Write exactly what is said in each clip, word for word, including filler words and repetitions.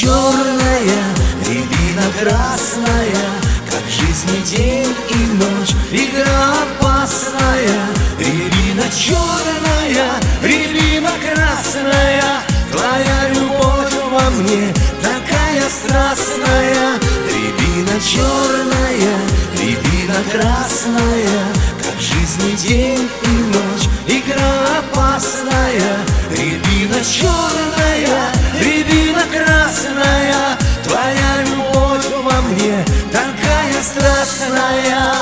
черная, рябина красная, как жизнь и день и ночь, игра опасная. Рябина черная, рябина красная, твоя любовь во мне такая страстная. Рябина черная, рябина красная, как жизнь и день и ночь, игра опасная. Рябина черная, рябина красная, твоя любовь во мне такая страстная.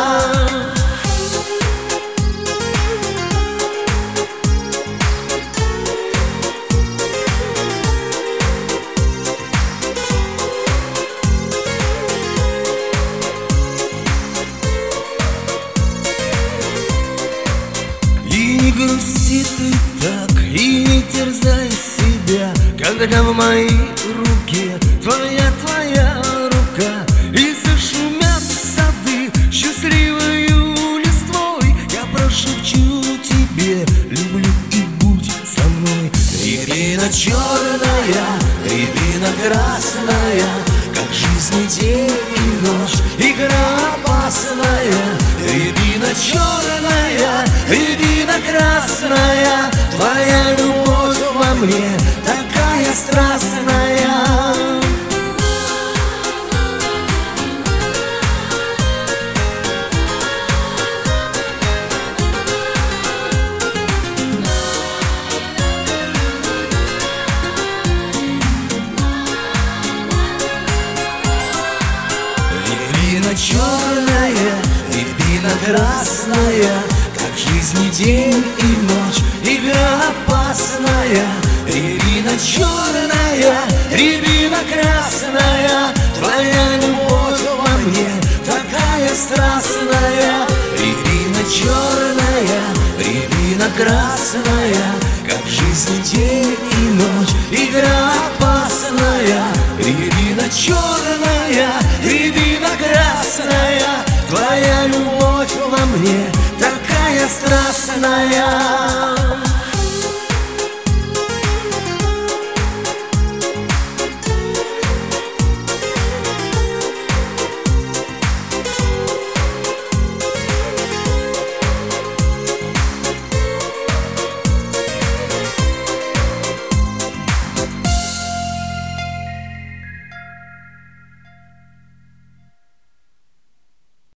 Не грусти ты так и не терзай себя, когда в моей руке твоя, твоя рука. И зашумят сады счастливою листвой, я прошепчу тебе: люблю и будь со мной. Рябина черная, рябина красная, как жизнь и день и ночь, игра опасная. Рябина черная, рябина красная, твоя любовь во мне такая страстная. Рябина черная, рябина красная, как жизнь и день и ночь, игра опасная. Рябина черная, рябина красная, твоя любовь во мне такая страстная. Рябина черная, рябина красная, как жизнь и день и ночь, игра опасная.